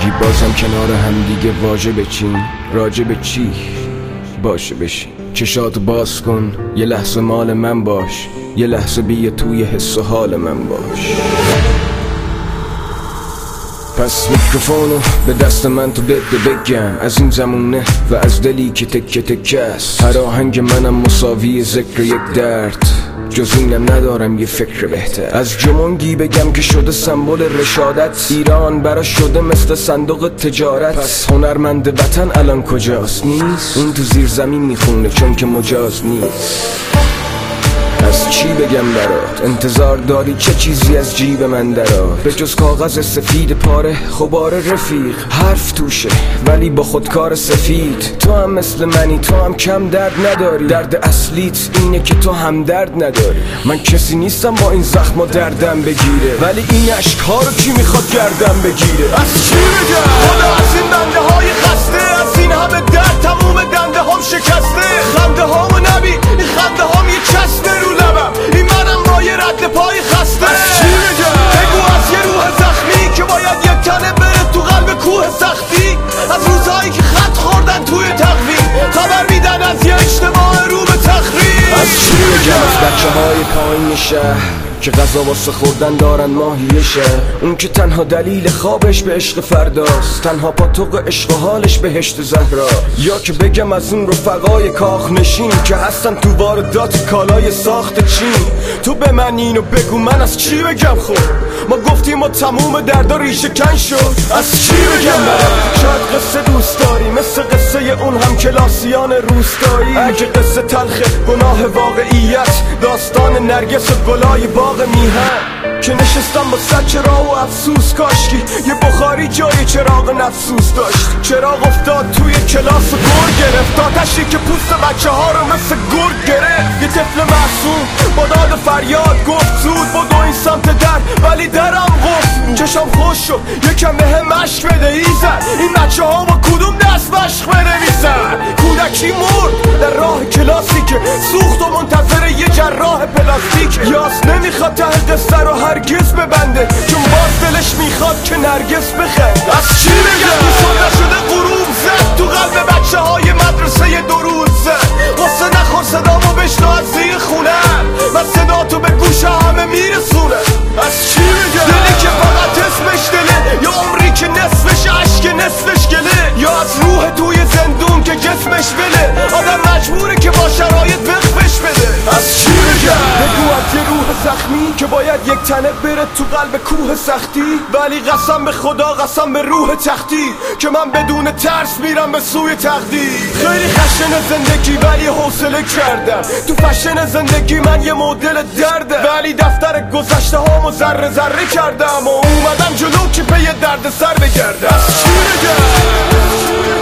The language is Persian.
میگی بازم کنار هم دیگه واژه بچین، راجع به چی باشه بشین. چشاتو باز کن، یه لحظه مال من باش، یه لحظه بیا توی حس و حال من باش. پس میکروفونو به دست من تو بده بگم، از این زمونه و از دلی که تکه تکه است. هر آهنگ منم مساوی ذکر یک درد، جز اینم ندارم یه فکر بهتر. از جمونگی بگم که شده سمبل رشادت، ایران برا شده مثل صندوق تجارت. پس هنرمند وطن الان کجاست؟ نیست. اون تو زیر زمین میخونه چون که مجاز نیست. از چی بگم برات؟ انتظار داری چه چیزی از جیب من درات؟ به جز کاغذ سفید پاره غبار رفیق، حرف توشه ولی با خودکار سفید. تو هم مثل منی، تو هم کم درد نداری، درد اصلیت اینه که تو هم درد نداری. من کسی نیستم با این زخم و دردم بگیره، ولی این عشق‌ها رو کی میخواد گردم بگیره؟ از چی بگم؟ خدا از این بنده های خسته، از این همه درد تموم دنده هم شکسته. خنده هامو نبی، این خنده هام یه چسبه رو لبم، این منم با یه رد پای خسته. از چی بگم؟ بگو از یه روح زخمی که باید یک تنه بره تو قلب کوه سختی. از روزهایی که خط خوردن توی تقویم، خبر میدن از یه اجتماع رو به تخریب. از چی بگم؟ از بچه های پایین شهر که غذا واسه خوردن دارن ماهیشه، اون که تنها دلیل خوابش به عشق فرداست، تنها پاتوق عشق و حالش بهشت زهرا. یا که بگم از اون رفقای کاخ نشین که هستن تو واردات کالای ساخت چین. تو به من اینو بگو من از چی بگم؟ خب ما گفتیم و تموم دردا ریشه کن شد. از چی بگم برم؟ شاید قصه دوست داری مثل قصه اون هم کلاسیان روستایی. اگه قصه تلخه گناه واقعیت، داستان نرگس و گلای باغ میهن که نشستم با صد چراغ و افسوس. کاشکی یه بخاری جای چراغ نفسوس داشت. چراغ افتاد توی کلاس و گور گرفت، آتشی که پوست بچه ها رو مثل گرگ گرفت. یه طفل معصوم با داد و فریاد گفت زود بدو این سمت در، ولی درم قفل. چشم خوش شد یکم بهم مشق بده ایزد، این بچه ها با کدوم دست مشق بنویسن؟ کودکی مرد در راه کلاسی که سوخت و منتظر یه جراح پلاستیک. یاس نمیخواد ته دسته رو هرگز ببنده، چون باز دلش میخواد که نرگس بخند. از چی بگم؟ دوستان نشده غروب زد تو قلب بچه های مدرسه دو روز زد. قصه نخور صدامو بشنو از زیر خونم، من صدا تو به گوش همه میرسونه. از چی بگم؟ دلی که فقط اسمش دله، یا عمری که نصفش عشق نصفش گله، یا از روح توی زندون که جسمش بله. آدم مجبوره که با شرایط وقفش بده. از چی بگم؟ بگو از یه روح زخمی که باید یک تنه بره تو قلب کوه سختی، ولی قسم به خدا قسم به روح تختی که من بدون ترس میرم به سوی تقدیر. خیلی خشن زندگی ولی حوصله کردم، تو فشن زندگی من یه مدل درده، ولی دفتر گذشته هامو ذره ذره کردم و اومدم جلو که به یه درد سر بگردم. از چی بگم؟